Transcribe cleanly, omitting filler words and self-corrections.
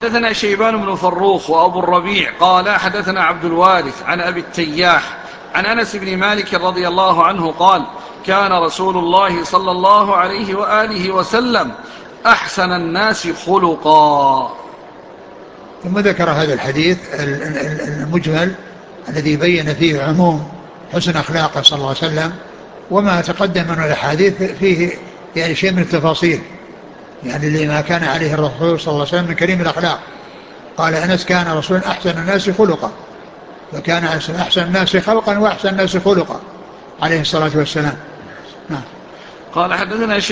حدثنا شيبان بن فروخ وأبو الربيع قال حدثنا عبد الوارث عن أبي التياح عن أنس بن مالك رضي الله عنه قال كان رسول الله صلى الله عليه وآله وسلم أحسن الناس خلقا. ثم ذكر هذا الحديث المجمل الذي بين فيه عموم حسن أخلاقه صلى الله عليه وسلم، وما تقدم من الأحاديث فيه يعني شيء من التفاصيل، يعني لما كان عليه الرسول صلى الله عليه وسلم من كريم الأخلاق. قال أنس كان رسول أحسن الناس خلقا، وكان أحسن الناس خلقا وأحسن الناس خلقا عليه الصلاة والسلام. قال حدثنا